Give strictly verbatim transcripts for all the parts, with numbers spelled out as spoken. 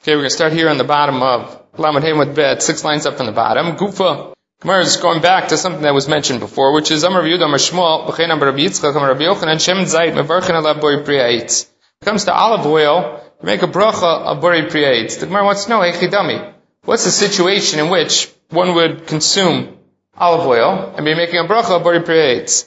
Okay, we're going to start here on the bottom of Lamed Hey with Bet, six lines up from the bottom. Gufa. Gemara is going back to something that was mentioned before, which is Amar Yehuda Amar Shmuel, B'chein Amar Rabbi Yitzchak Amar Rabbi Yochanan, Shemen Zayit Mevarchen Alav Bori Pri Ha'etz. When it comes to olive oil, you make a bracha of Bori Pri Ha'etz. The Gemara wants to know, Eichidami, what's the situation in which one would consume olive oil and be making a bracha of Bori Pri Ha'etz?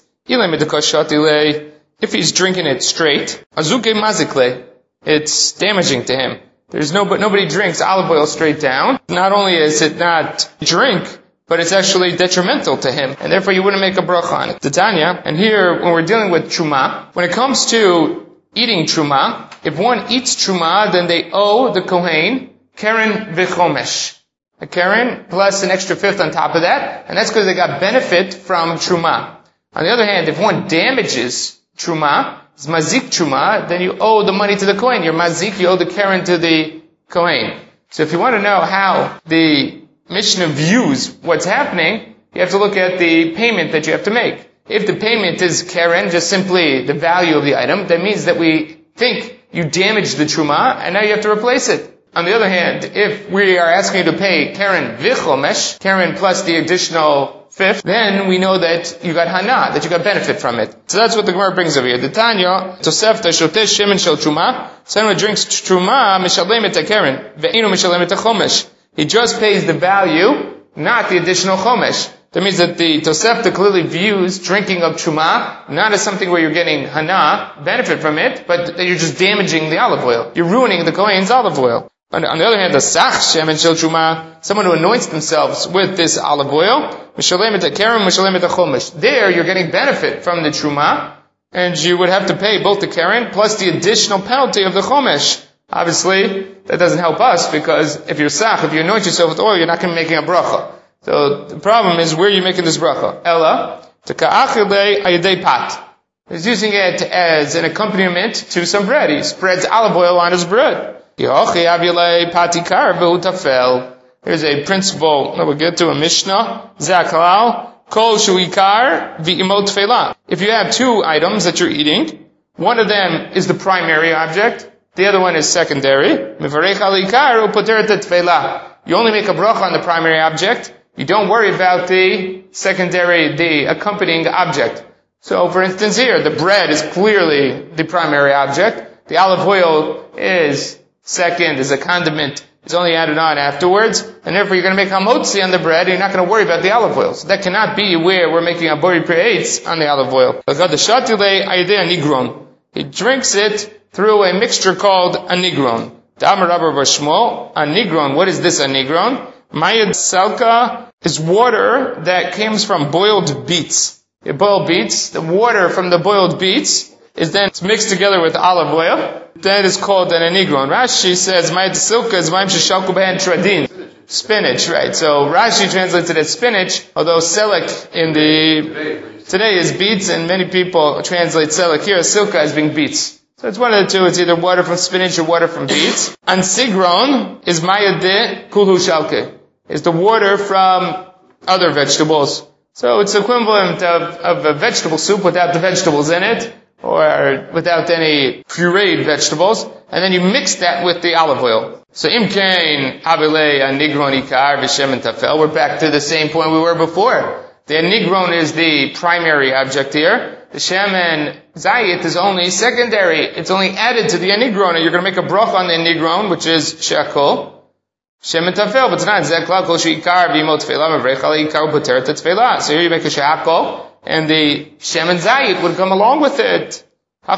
If he's drinking it straight, Azuke Mazikle, it's damaging to him. There's no, but nobody drinks olive oil straight down. Not only is it not drink, but it's actually detrimental to him, and therefore you wouldn't make a bracha on it. Titania, and here when we're dealing with truma, when it comes to eating truma, if one eats truma, then they owe the kohen keren v'chomesh, a keren plus an extra fifth on top of that, and that's because they got benefit from truma. On the other hand, if one damages truma, it's mazik truma, then you owe the money to the kohen. You're mazik, you owe the keren to the kohen. So if you want to know how the Mishnah views what's happening, you have to look at the payment that you have to make. If the payment is keren, just simply the value of the item, that means that we think you damaged the truma, and now you have to replace it. On the other hand, if we are asking you to pay keren v'chomesh, keren plus the additional fifth, then we know that you got hana, that you got benefit from it. So that's what the Gemara brings over here. The Tanya, Tosefta shotesh shemen shel truma, someone who drinks truma, mishalem et keren, ve'inu mishalem et chomesh. He just pays the value, not the additional chomesh. That means that the Tosefta clearly views drinking of truma not as something where you're getting hana, benefit from it, but that you're just damaging the olive oil. You're ruining the kohen's olive oil. On the other hand, the sach shemen shel truma, someone who anoints themselves with this olive oil, mishalem et keren, mishalem et chomesh. There, you're getting benefit from the truma, and you would have to pay both the keren plus the additional penalty of the chomesh. Obviously, that doesn't help us, because if you're sach, if you anoint yourself with oil, you're not going to be making a bracha. So the problem is, where are you making this bracha? Ella, teka'achilei ayidei pat. He's using it as an accompaniment to some bread. He spreads olive oil on his bread. Here's a principle that we'll get to in Mishnah. Zaklal, kol shuikar v'imot tefela. If you have two items that you're eating, one of them is the primary object, the other one is secondary. You only make a bracha on the primary object. You don't worry about the secondary, the accompanying object. So, for instance here, the bread is clearly the primary object. The olive oil is second, is a condiment. It's only added on afterwards. And therefore you're going to make hamotzi on the bread, and you're not going to worry about the olive oil. So that cannot be where we're making a bori pri ha'etz on the olive oil. He drinks it through a mixture called a nigron. Damar Rabba Bar Shmuel, a nigron. What is this a nigron? Mayad salka is water that comes from boiled beets. The boiled beets, the water from the boiled beets is then mixed together with olive oil. That is called an anigron. Rashi says, Mayad silka is mayim sheshalku behen tradin. Spinach, right? So Rashi translates it as spinach, although selek in the, today is beets, and many people translate selek here as silka as being beets. So it's one of the two. It's either water from spinach or water from beets. And sigron is mayade kulhu shalke. It's the water from other vegetables. So it's the equivalent of, of a vegetable soup without the vegetables in it, or without any pureed vegetables, and then you mix that with the olive oil. So imkain abilei anigron ikar v'shemen tafel. We're back to the same point we were before. The anigron is the primary object here. The shemen zayit is only secondary. It's only added to the anigron, and you're going to make a bracha on the anigron, which is shakol. Shemen tafel, but it's not zeklal kol sheikar v'imot tefela mevrechal ikar b'teret tefela. So here you make a shakol, and the shemen zayit would come along with it. He has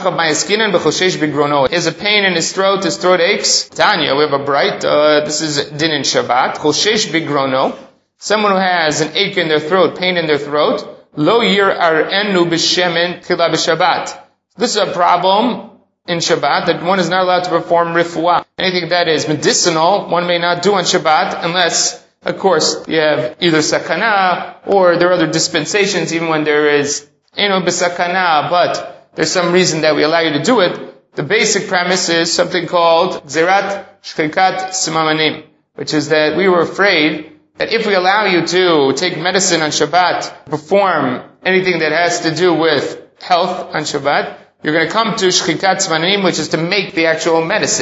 a pain in his throat, his throat aches. Tanya, we have a bright, uh, this is din in Shabbat. Choshesh bigrono. Someone who has an ache in their throat, pain in their throat. Lo yir ar'enu b'shemen tchila b'Shabbat. This is a problem in Shabbat, that one is not allowed to perform refuah. Anything that is medicinal, one may not do on Shabbat, unless, of course, you have either sakana, or there are other dispensations, even when there is eno b'sakana, but there's some reason that we allow you to do it. The basic premise is something called Gzerat Shchikat Simamanim, which is that we were afraid that if we allow you to take medicine on Shabbat, perform anything that has to do with health on Shabbat, you're going to come to Shchikat Simamanim, which is to make the actual medicine.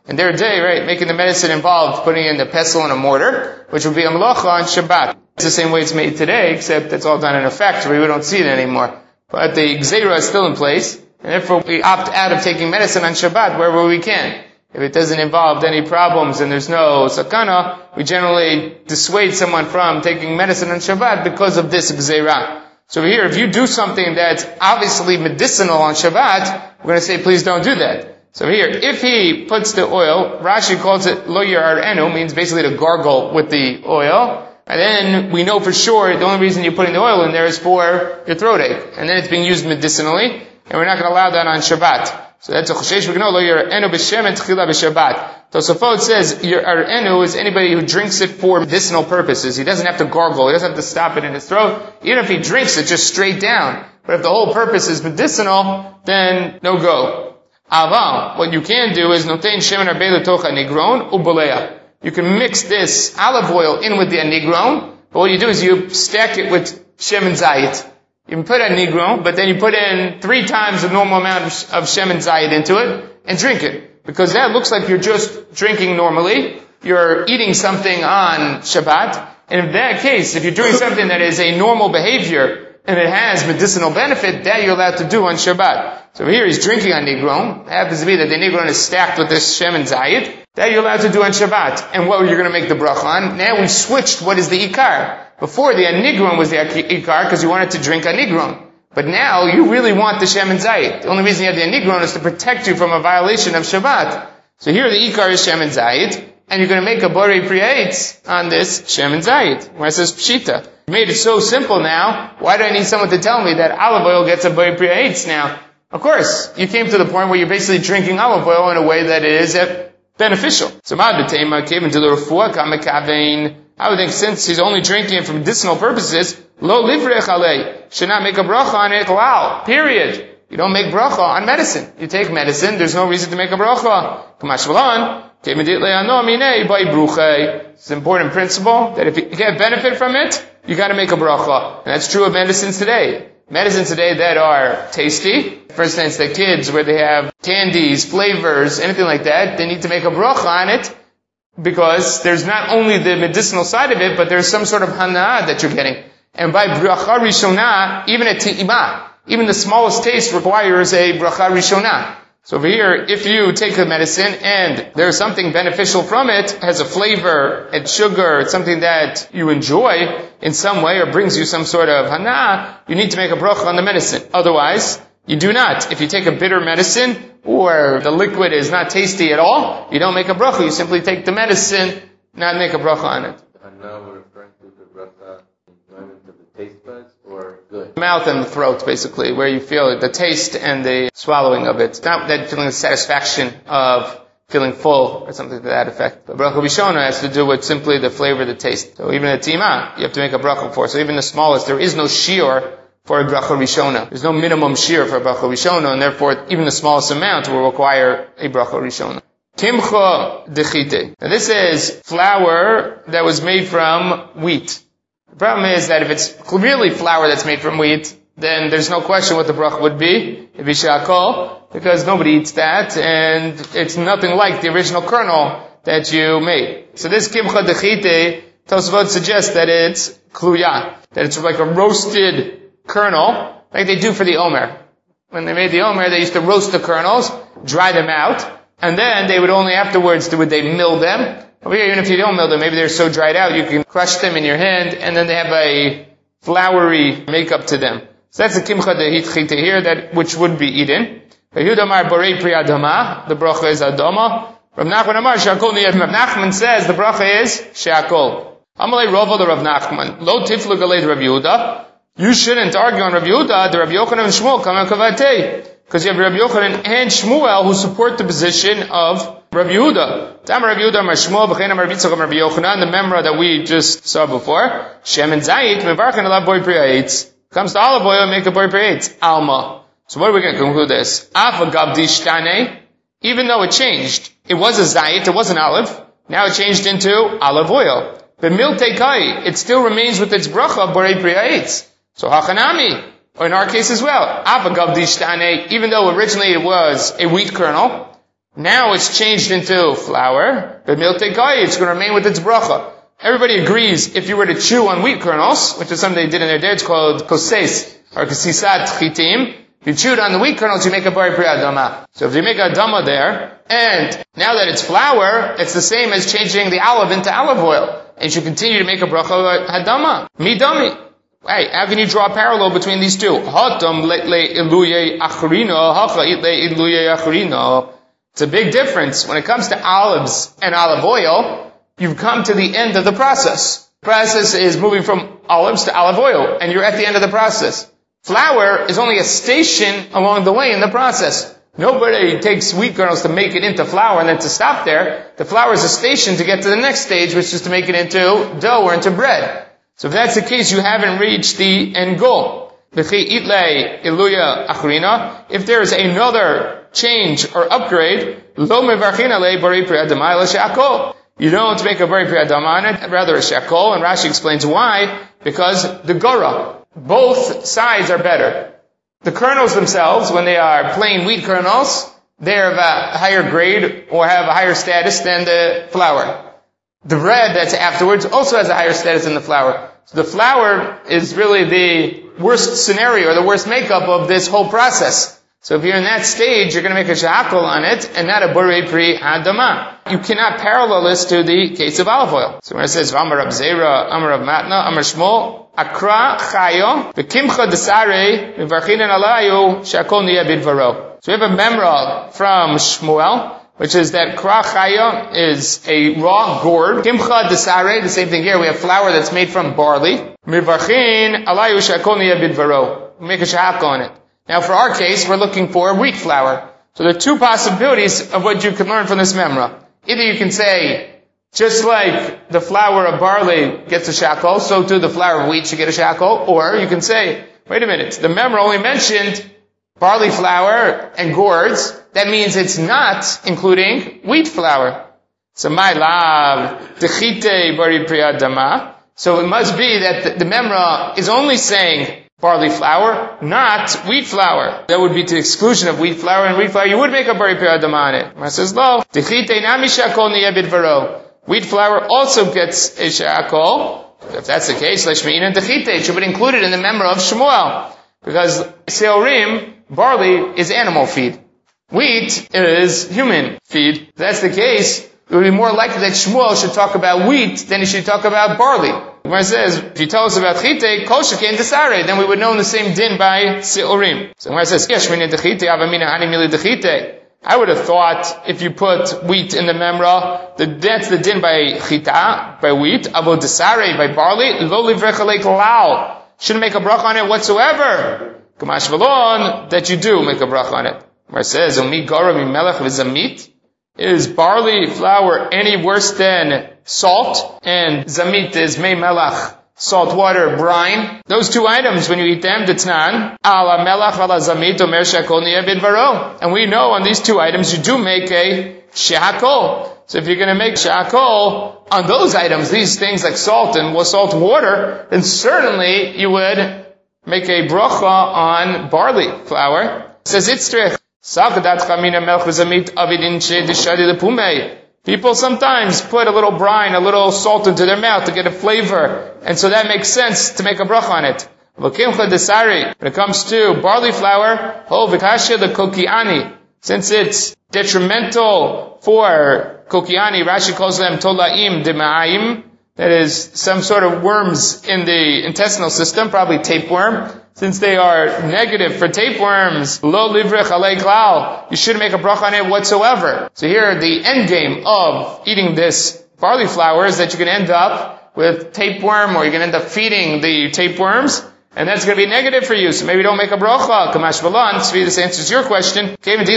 In their day, right, making the medicine involved putting in the pestle and a mortar, which would be a malacha on Shabbat. It's the same way it's made today, except it's all done in a factory. We don't see it anymore. But the gzeira is still in place, and therefore we opt out of taking medicine on Shabbat wherever we can. If it doesn't involve any problems and there's no sakana, we generally dissuade someone from taking medicine on Shabbat because of this gzeira. So here, if you do something that's obviously medicinal on Shabbat, we're going to say, please don't do that. So here, if he puts the oil, Rashi calls it lo yar'enu, means basically to gargle with the oil, and then we know for sure the only reason you're putting the oil in there is for your throat ache, and then it's being used medicinally, and we're not going to allow that on Shabbat. So that's a choshesh v'gno lo yar'enu b'shem and tchila b'Shabbat. Tosafot says yar'enu is anybody who drinks it for medicinal purposes. He doesn't have to gargle, he doesn't have to stop it in his throat, even if he drinks it just straight down. But if the whole purpose is medicinal, then no go. Aval, what you can do is notein shemen arbei letoch anigron ubolea. You can mix this olive oil in with the anigron, but what you do is you stack it with shemen zayit. You can put anigron, but then you put in three times the normal amount of shemen zayit into it and drink it. Because that looks like you're just drinking normally. You're eating something on Shabbat. And in that case, if you're doing something that is a normal behavior, and it has medicinal benefit, that you're allowed to do on Shabbat. So here he's drinking on Nigron. It happens to be that the Nigron is stacked with this Shem and Zayit. That you're allowed to do on Shabbat. And what you're going to make the bracha on? Now we switched what is the Ikar. Before the Nigron was the Ikar because you wanted to drink on Nigron. But now you really want the Shem and Zayit. The only reason you have the Nigron is to protect you from a violation of Shabbat. So here the Ikar is Shem and Zayit. And you're going to make a Borei Priyates on this Shem and Zayit. Where it says Pshita. You made it so simple now. Why do I need someone to tell me that olive oil gets a Borei Priyates now? Of course, you came to the point where you're basically drinking olive oil in a way that is beneficial. So I would think since he's only drinking it for medicinal purposes, lo livrech alei, should not make a bracha on it, wow, period. You don't make bracha on medicine. You take medicine, there's no reason to make a bracha. It's an important principle that if you get benefit from it, you gotta make a bracha. And that's true of medicines today. Medicines today that are tasty, for instance, the kids where they have candies, flavors, anything like that, they need to make a bracha on it because there's not only the medicinal side of it, but there's some sort of hana'ah that you're getting. And by bracha rishonah, even a te'imah, even the smallest taste requires a bracha rishonah. So over here, if you take the medicine and there's something beneficial from it, has a flavor, it's sugar, it's something that you enjoy in some way or brings you some sort of hana, you need to make a bracha on the medicine. Otherwise, you do not. If you take a bitter medicine or the liquid is not tasty at all, you don't make a bracha. You simply take the medicine, not make a bracha on it. And now we're referring to the bracha enjoyment of the taste buds or good? Mouth and the throat, basically, where you feel the taste and the swallowing of it. It's not that feeling the satisfaction of feeling full or something to that effect. But bracha rishona has to do with simply the flavor, the taste. So even a tima, you have to make a bracha for. So even the smallest, there is no shiur for a bracha rishona. There's no minimum shiur for a bracha rishona, and therefore even the smallest amount will require a bracha rishona. Kimcha dechite. Now this is flour that was made from wheat. The problem is that if it's clearly flour that's made from wheat, then there's no question what the bracha would be. It'd be shakol, because nobody eats that, and it's nothing like the original kernel that you made. So this kimcha dechite, Tosafot suggests that it's kluya, that it's like a roasted kernel, like they do for the omer. When they made the omer, they used to roast the kernels, dry them out, and then they would only afterwards, would they mill them. Over here, even if you don't mill them, maybe they're so dried out, you can crush them in your hand, and then they have a floury makeup to them. So that's the kimcha dechite here, that which would be eaten. The bracha is adama. Rav Nachman Amar she'akol niyad. Rav Nachman says the bracha is she'akol. Amalei Rova the Rav Nachman. Lo tiflu galei Rav Yehuda. You shouldn't argue on Rav Yehuda. The Rav Yochanan and Shmuel come on kavatei. Because you have Rav Yochanan and Shmuel who support the position of Rav Yehuda. Tam Rav Yehuda Amar Shmuel b'chein Amar Yitzchak Amar Rav Yochanan, the memra that we just saw before. Shem and Zayit mevarchen alav boi priyates. Comes to olive oil and make a boi priyates. Alma. So what are we going to conclude this? Afagav dishtane. Even though it changed, it was a zayit, it was an olive. Now it changed into olive oil. But milte kai, it still remains with its bracha of borei priyates. So hachanami, or in our case as well, afagav dishtane. Even though originally it was a wheat kernel, Now it's changed into flour, but miltei kai, it's going to remain with its bracha. Everybody agrees if you were to chew on wheat kernels, which is something they did in their day, it's called koses, or kasisat chitim. If you chewed on the wheat kernels, you make a bari pri adama. So if you make a adama there, and now that it's flour, it's the same as changing the olive into olive oil. And you should continue to make a bracha hadama. Midami. Hey, how can you draw a parallel between these two? Hatam le iluye achrino, hacha le iluye achrino. It's a big difference. When it comes to olives and olive oil, you've come to the end of the process. The process is moving from olives to olive oil, and you're at the end of the process. Flour is only a station along the way in the process. Nobody takes wheat kernels to make it into flour and then to stop there. The flour is a station to get to the next stage, which is to make it into dough or into bread. So if that's the case, you haven't reached the end goal. If there is another change or upgrade, you don't make a bari pri adama on it, rather a shakol, and Rashi explains why, because the gora, both sides are better. The kernels themselves, when they are plain wheat kernels, they are of a higher grade or have a higher status than the flour. The bread that's afterwards also has a higher status than the flour. So the flour is really the worst scenario or the worst makeup of this whole process. So if you're in that stage, you're going to make a shahakol on it and not a bari pri adama. You cannot parallel this to the case of olive oil. So when it says, Amar Rab Zera, Amar Rab Matna, Amar Shmuel, Akra chayo, v'kimcha desare, v'varchinen alayu, shakol niya bidvaro. So we have a memra from Shmuel, which is that kra chayo is a raw gourd. Kimcha desare, the same thing here, we have flour that's made from barley. V'varchin alayu, shakol niya bidvaro. We make a shahakol on it. Now for our case, we're looking for wheat flour. So there are two possibilities of what you can learn from this memra. Either you can say, just like the flour of barley gets a shakol, so too the flour of wheat should get a shakol. Or you can say, wait a minute, the memra only mentioned barley flour and gourds. That means it's not including wheat flour. So my lav, dechite bari pri adama. So it must be that the, the memra is only saying barley flour, not wheat flour. That would be to the exclusion of wheat flour, and wheat flour you would make a bari pri adama on it. It says, lo, dechite nami shakol niya bidvaro. Wheat flour also gets a shakol. If that's the case, leshmein and dechite, it should be included in the memra of Shmuel. Because seorim, barley, is animal feed. Wheat is human feed. If that's the case, it would be more likely that Shmuel should talk about wheat than he should talk about barley. When it says, if you tell us about chite, kol sheken desare, then we would know in the same din by seorim. So when it says, yeshmein and dechite, avamina hani mili dechite, I would have thought if you put wheat in the memra, that that's the din by chita, by wheat, avo desare, by barley, lo livrecha le'klal. Shouldn't make a bracha on it whatsoever. Kamash v'lon, that you do make a bracha on it. Where it says, Umi gara mi melech v'zamit, is barley flour any worse than salt? And zamit is mei melach, salt water, brine. Those two items, when you eat them, Ditznan, ala melach ala zamit omer shakol niya bidvaro. And we know on these two items, you do make a shakol. So if you're going to make shakol on those items, these things like salt and salt water, then certainly you would make a bracha on barley flour. It says, Itztrich, sakadat chamina melch v'zamit avidin she dishadi lepume. People sometimes put a little brine, a little salt into their mouth to get a flavor, and so that makes sense to make a bracha on it. When it comes to barley flour, ho v'kashya the kokiani, since it's detrimental for kokiani, Rashi calls them tolaim dema'im, that is some sort of worms in the intestinal system, probably tapeworm. Since they are negative for tapeworms, lo livrech alei klal, you shouldn't make a bracha on it whatsoever. So here, the end game of eating this barley flour is that you can end up with tapeworm, or you can end up feeding the tapeworms, and that's going to be negative for you. So maybe don't make a bracha. Kamash v'lan, Tzvi, this answers your question.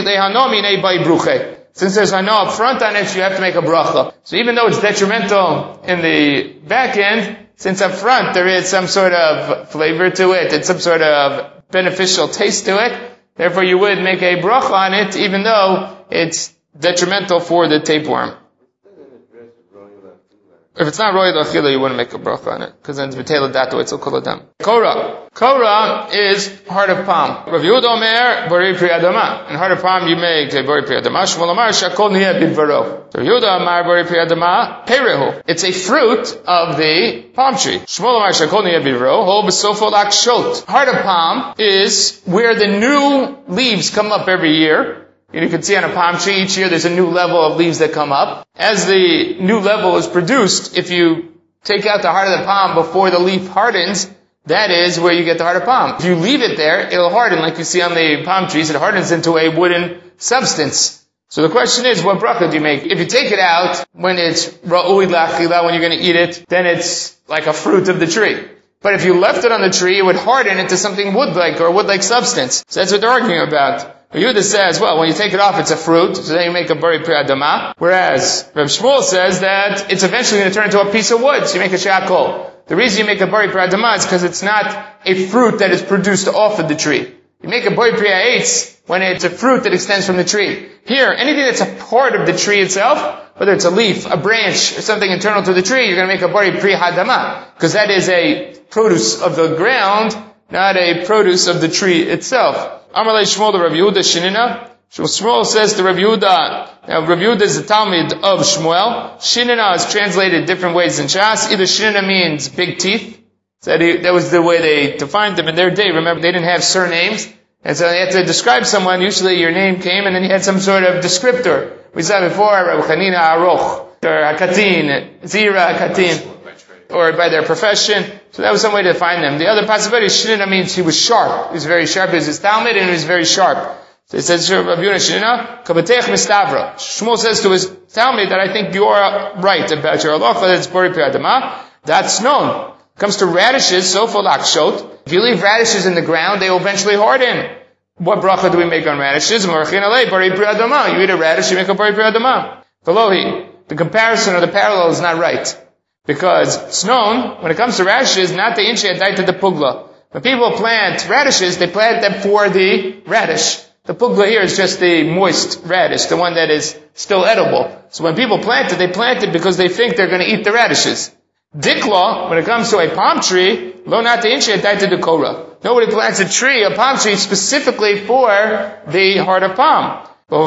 Since there's hano up front on it, you have to make a bracha. So even though it's detrimental in the back end, since up front there is some sort of flavor to it, and some sort of beneficial taste to it, therefore you would make a bracha on it, even though it's detrimental for the tapeworm. If it's not roy l'achila, you wouldn't make a bracha on it, because then it's b'tela dato, it's kol adam. Korah. Korah is heart of palm. Rav Yehuda Omer, bori pri adama. In heart of palm, you make a bori pri adama. Shmuel Omar, shakol niyeh bidvaro. Rav Yehuda Omar, bori pri adama, perehu. It's a fruit of the palm tree. Shmuel Omar, shakol niyeh bidvaro, ho b'sofo lakshot. Heart of palm is where the new leaves come up every year. You can see on a palm tree, each year there's a new level of leaves that come up. As the new level is produced, if you take out the heart of the palm before the leaf hardens, that is where you get the heart of palm. If you leave it there, it'll harden, like you see on the palm trees. It hardens into a wooden substance. So the question is, what bracha do you make? If you take it out when it's ra'ui l'achila, when you're going to eat it, then it's like a fruit of the tree. But if you left it on the tree, it would harden into something wood-like or wood-like substance. So that's what they're arguing about. Yehuda says, well, when you take it off, it's a fruit, so then you make a bori pri adama. Whereas Reb Shmuel says that it's eventually going to turn into a piece of wood, so you make a shakol. The reason you make a bori pri adama is because it's not a fruit that is produced off of the tree. You make a bori pri ha'etz when it's a fruit that extends from the tree. Here, anything that's a part of the tree itself, whether it's a leaf, a branch, or something internal to the tree, you're going to make a bori pri hadama, because that is a produce of the ground, not a produce of the tree itself. Amalei Shmuel to Rav Yehuda Shinina. Shmuel says to Rav Yehuda, now Rav Yehuda is the Talmud of Shmuel. Shinina is translated different ways in Shas. Either Shinina means big teeth. So that was the way they defined them in their day. Remember, they didn't have surnames. And so they had to describe someone. Usually your name came and then you had some sort of descriptor. We saw before, Rav Chanina Aroch, or Hakatin, Zira Hakatin, or by their profession. So that was some way to find them. The other possibility, Shinina means he was sharp. He was very sharp. He was his Talmud and he was very sharp. So it says, Rav Yonah Shinina, Kabatech Mistavra. Shmuel says to his Talmud that I think you are right about your halacha, that it's Bori Pri Adama. That's known. It comes to radishes, so for lakshot. If you leave radishes in the ground, they will eventually harden. What bracha do we make on radishes? Morchin alei Bori Pri Adama. You eat a radish, you make a Bori Pri Adama. Velohi. The comparison or the parallel is not right. Because it's known, when it comes to radishes, not the inchi adaita the pugla. When people plant radishes, they plant them for the radish. The pugla here is just the moist radish, the one that is still edible. So when people plant it, they plant it because they think they're going to eat the radishes. Dikla, when it comes to a palm tree, lo not the inchi adaita the korah. Nobody plants a tree, a palm tree, specifically for the heart of palm.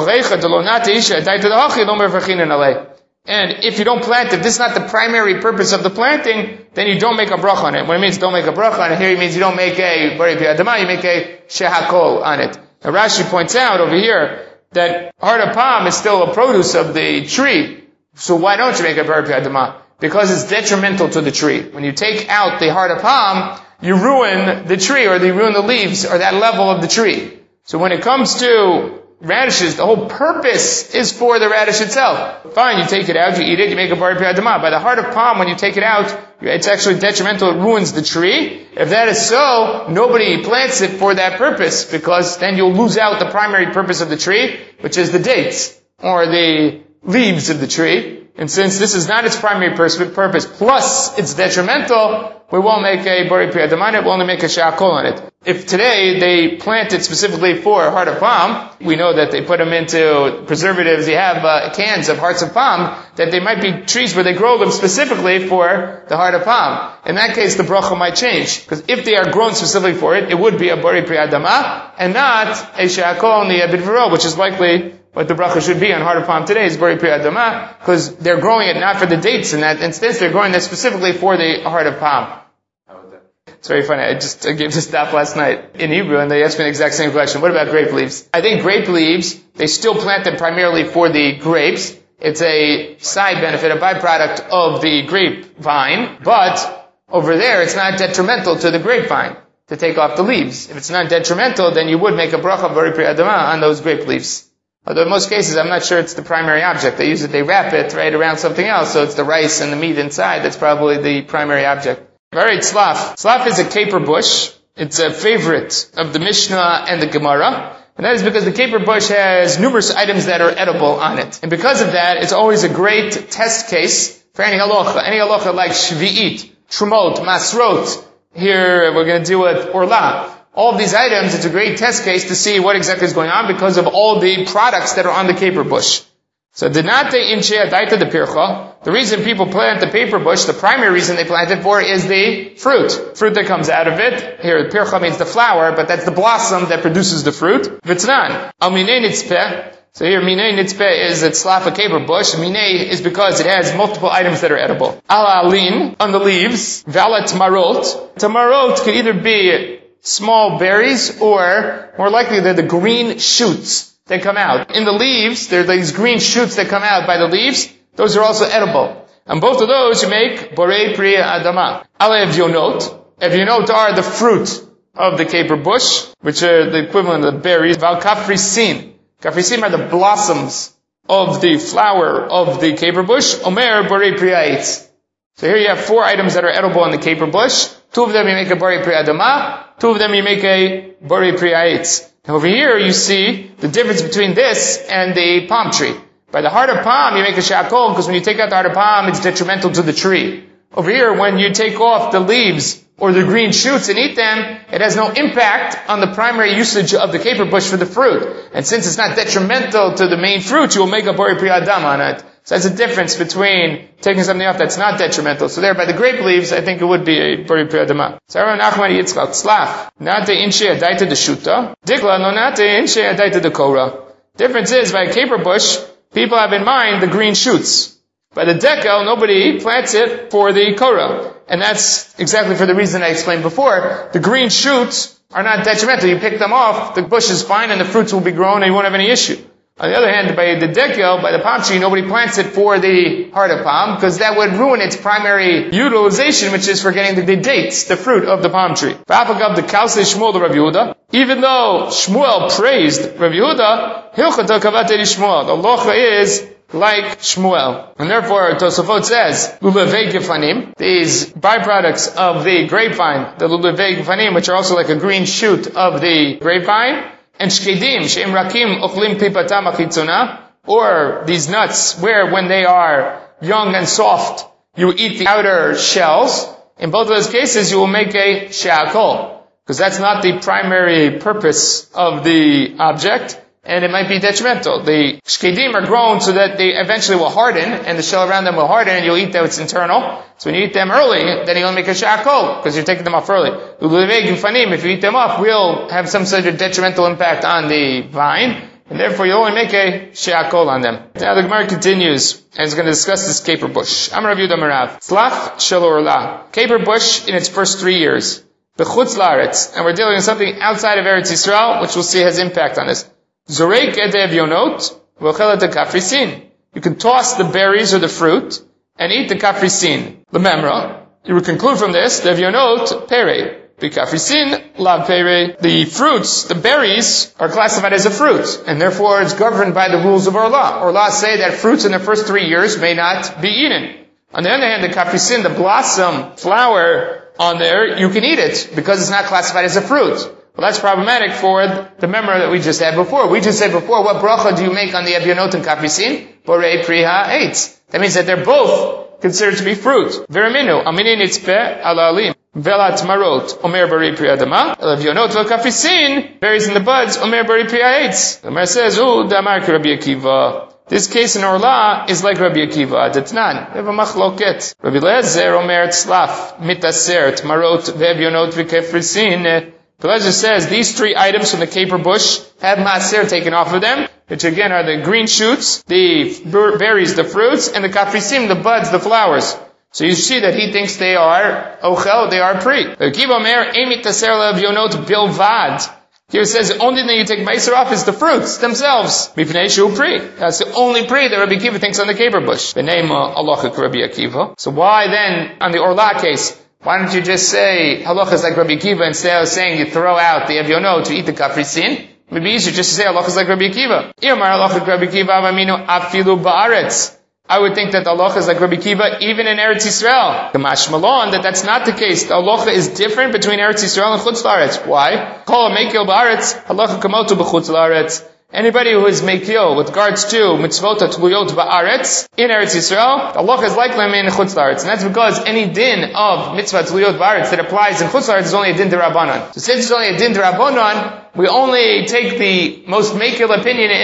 And if you don't plant it, this is not the primary purpose of the planting, then you don't make a bracha on it. When it means don't make a bracha on it, here it means you don't make a bori pri adama, you make a shehakol on it. Now Rashi points out over here that heart of palm is still a produce of the tree. So why don't you make a bori pri adama? Because it's detrimental to the tree. When you take out the heart of palm, you ruin the tree, or you ruin the leaves, or that level of the tree. So when it comes to radishes, the whole purpose is for the radish itself. Fine, you take it out, you eat it, you make a bori pri adama. By the heart of palm, when you take it out, it's actually detrimental, it ruins the tree. If that is so, nobody plants it for that purpose, because then you'll lose out the primary purpose of the tree, which is the dates, or the leaves of the tree. And since this is not its primary purpose, plus it's detrimental, we won't make a bori pri adama on it, we'll only make a shakol on it. If today they plant it specifically for heart of palm, we know that they put them into preservatives, they have uh, cans of hearts of palm, that they might be trees where they grow them specifically for the heart of palm. In that case, the bracha might change. Because if they are grown specifically for it, it would be a bori pri adama, and not a shakol on the bidvaro, which is likely what the bracha should be on heart of palm today is bori pri adama, because they're growing it not for the dates in that instance, they're growing that specifically for the heart of palm. It's very funny. I just I gave this daf last night in Hebrew, and they asked me the exact same question. What about grape leaves? I think grape leaves, they still plant them primarily for the grapes. It's a side benefit, a byproduct of the grapevine, but over there it's not detrimental to the grapevine to take off the leaves. If it's not detrimental, then you would make a bracha bori pri adama on those grape leaves. Although in most cases, I'm not sure it's the primary object. They use it, they wrap it right around something else, so it's the rice and the meat inside that's probably the primary object. Alright, slaf. Slaf is a caper bush. It's a favorite of the Mishnah and the Gemara. And that is because the caper bush has numerous items that are edible on it. And because of that, it's always a great test case for any halacha. Any halacha like shvi'it, trumot, masrot. Here we're going to deal with orla. All of these items, it's a great test case to see what exactly is going on because of all the products that are on the caper bush. So dinate inche adaita de pircha. The reason people plant the paper bush, the primary reason they plant it for is the fruit. Fruit that comes out of it. Here, pircha means the flower, but that's the blossom that produces the fruit. V'tznan. Al minei nitzpeh. So here, minei nitzpeh is it's slap a caper bush. Minei is because it has multiple items that are edible. Ala alin, on the leaves. Vala tamarot. Tamarot could either be small berries or, more likely, they're the green shoots that come out. In the leaves, there are these green shoots that come out by the leaves. Those are also edible. And both of those you make borei priya adama. Ala evionot. Evionot are the fruit of the caper bush, which are the equivalent of the berries. Val kafrisin. Kafrisin are the blossoms of the flower of the caper bush. Omer borei priya eitz. So here you have four items that are edible in the caper bush. Two of them you make a borei priya adama. Two of them you make a borei priya eitz. Now over here you see the difference between this and the palm tree. By the heart of palm, you make a shakol, because when you take out the heart of palm, it's detrimental to the tree. Over here, when you take off the leaves or the green shoots and eat them, it has no impact on the primary usage of the caper bush for the fruit. And since it's not detrimental to the main fruit, you will make a borei priya adama on it. So that's a difference between taking something off that's not detrimental. So there, by the grape leaves, I think it would be a borei priya adama. So Rabbi Nachman Yitzchak, slaf, nate inshe adaita de shuta, dikla no nate inshe adaita de kora. Difference is, by a caper bush, people have in mind the green shoots. By the dekel, nobody plants it for the korah. And that's exactly for the reason I explained before. The green shoots are not detrimental. You pick them off, the bush is fine, and the fruits will be grown, and you won't have any issue. On the other hand, by the dekel, by the palm tree, nobody plants it for the heart of palm, because that would ruin its primary utilization, which is for getting the, the dates, the fruit of the palm tree. Even though Shmuel praised Rav Yehuda, Hilchata kavate Shmuel. The locha is like Shmuel. And therefore, Tosafot says, Lulevei Gifanim, these byproducts of the grapevine, the Lulevei Gifanim, which are also like a green shoot of the grapevine, and Shkedim, She'im Rakim Ochlim Klipatam Achitzona, or these nuts, where when they are young and soft, you eat the outer shells. In both of those cases, you will make a she'akol, because that's not the primary purpose of the object, and it might be detrimental. The shkedim are grown so that they eventually will harden, and the shell around them will harden, and you'll eat what's internal. So when you eat them early, then you'll make a she'akol, because you're taking them off early. If you eat them off, will have some sort of detrimental impact on the vine, and therefore you'll only make a she'akol on them. Now the Gemara continues, and is going to discuss this caper bush. Amar Rav Yehuda Marav. Tzlach shelo orla. Caper bush in its first three years. B'chutz la'aretz. And we're dealing with something outside of Eretz Yisrael, which we'll see has impact on this. Zoreik ede evionot, v'ochelet kafrisin. You can toss the berries or the fruit, and eat the kafrisin. Lememra. You would conclude from this, the evionot, pere. The kafrisin, la pere. The fruits, the berries, are classified as a fruit, and therefore it's governed by the rules of Orla. Orla say that fruits in the first three years may not be eaten. On the other hand, the kafrisin, the blossom, flower on there, you can eat it, because it's not classified as a fruit. Well, that's problematic for the memra that we just had before. We just said before, what bracha do you make on the evionot and kafrisin? Borei priha eitz. That means that they're both considered to be fruit. Veraminu, aminin itzpeh ala alim. Velat marot, omer borei priya adama. Evionot vel kafrisin, berries in the buds, omer borei priya eitz. The Gemara says, oh, damar ki Rabbi Akiva. This case in Orla is like Rabbi Akiva. Detnan, we have a machloket. Rabbi Lezer omer tzlaf, mitaser, tmarot, ve'evionot v'kafrisin. Belezer says these three items from the caper bush have maaser taken off of them, which again are the green shoots, the berries, the fruits, and the kafrisim, the buds, the flowers. So you see that he thinks they are ochel, they are pri. Akiva omer emit taser le'evionot bilvad. Here it says the only thing you take maaser off is the fruits themselves. Mipnei shu pri. That's the only pri that Rabbi Akiva thinks on the caper bush. The name uh, halachic Rabbi Akiva. So why then on the Orla case? Why don't you just say halacha is like Rabbi Akiva instead of saying you throw out the evionot to eat the kafrisin? It would be easier just to say halacha is like Rabbi Akiva. I would think that the halacha is like Rabbi Akiva even in Eretz Yisrael. The mashmalon that that's not the case. The halacha is different between Eretz Yisrael and Chutz La'aretz. Why? Kol meikil ba'aretz halacha kamotu b'chutz la'aretz. Anybody who is meikil with regards to mitzvot tluyot ba'aretz in Eretz Yisrael, the halacha is like them in Chutz La'aretz, and that's because any din of mitzvah tluyot ba'aretz that applies in Chutz La'aretz is only a din d'Rabbanan. So since it's only a din d'Rabbanan, we only take the most meikil opinion in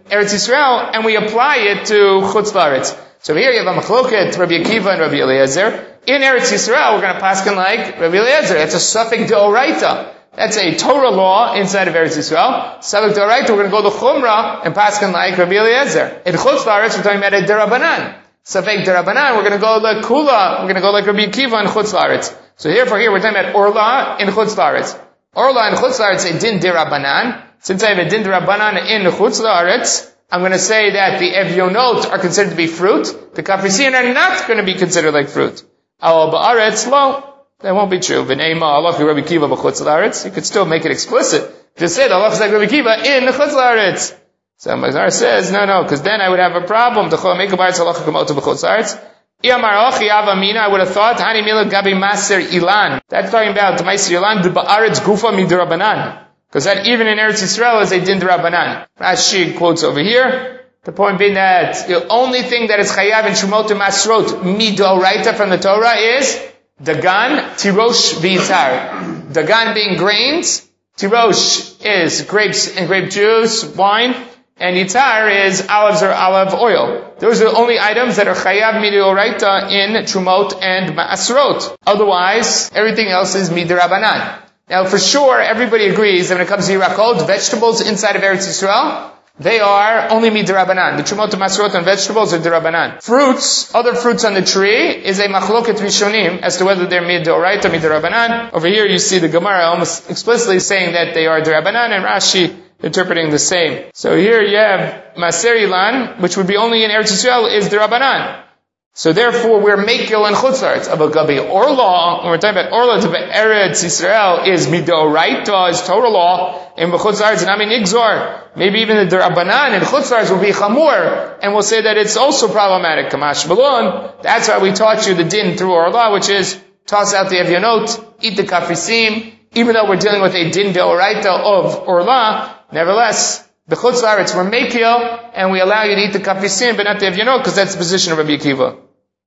Eretz Yisrael, and we apply it to Chutz La'aretz. So here you have a machloket, Rabbi Akiva and Rabbi Eliezer. In Eretz Yisrael, we're going to paskin like Rabbi Eliezer. That's a suffix d'oraita. That's a Torah law inside of Eretz Yisrael. Suffix d'oraita, we're going to go to Chumrah and paskin like Rabbi Eliezer. In Chutz La'aretz, we're talking about a derabanan. Suffix derabanan, we're going to go like Kula, we're going to go like Rabbi Akiva in Chutz La'aretz. So here for here, we're talking about Orla in Chutz La'aretz. Orla in Chutz La'aretz, a din derabanan. Since I have a din derabanan in Chutz La'aretz, I'm going to say that the evyonot are considered to be fruit. The kaprisin are not going to be considered like fruit. Al ba'aretz, lo, that won't be true. V'neima halacha Rabbi Akiva b'chutz la'aretz. You could still make it explicit. Just say the halacha is like Rabbi Akiva in chutz la'aretz. So Mazar says, no, no, because then I would have a problem. T'chol meika ba'aretz halacha k'mota b'chutz la'aretz. Iyamar ochi avamina, I would have thought, hani mila gabi maser ilan. That's talking about the maser ilan, the ba'aretz gufa midrabanan. Because that even in Eretz Yisrael is a din d'Rabbanan. Rashi quotes over here, the point being that the only thing that is chayav in Shumot and Masrot midoraita from the Torah is dagan, tirosh, v'itar. Dagan being grains, tirosh is grapes and grape juice, wine, and yitar is olives or olive oil. Those are the only items that are chayav midoraita in Shumot and Masrot. Otherwise, everything else is midrabanan. Now, for sure, everybody agrees that when it comes to Yirakot, vegetables inside of Eretz Yisrael, they are only midrabanan. The Trumot, Masrot, and vegetables are dirabanan. Fruits, other fruits on the tree, is a machloket rishonim as to whether they're midoraita, midrabanan. Over here, you see the Gemara almost explicitly saying that they are dirabanan, and Rashi interpreting the same. So here you have Maser Ilan, which would be only in Eretz Yisrael, is dirabanan. So therefore, we're Mekil and Chutz La'aretz. About Gabi Orla, when we're talking about Orla, to Eretz Yisrael is Midoraita, is Torah law, and Chutz La'aretz Nami Nigzor. Maybe even the Derabanan and Chutz La'aretz will be Chamur, and we'll say that it's also problematic. Kamash Balon. That's why we taught you the din through Orla, which is toss out the Evyonot, eat the Kafisim. Even though we're dealing with a din Deoraita of Orla, nevertheless, the Chutz La'aretz we're Mekil, and we allow you to eat the Kafisim, but not the Evyonot, because that's the position of Rabbi Akiva.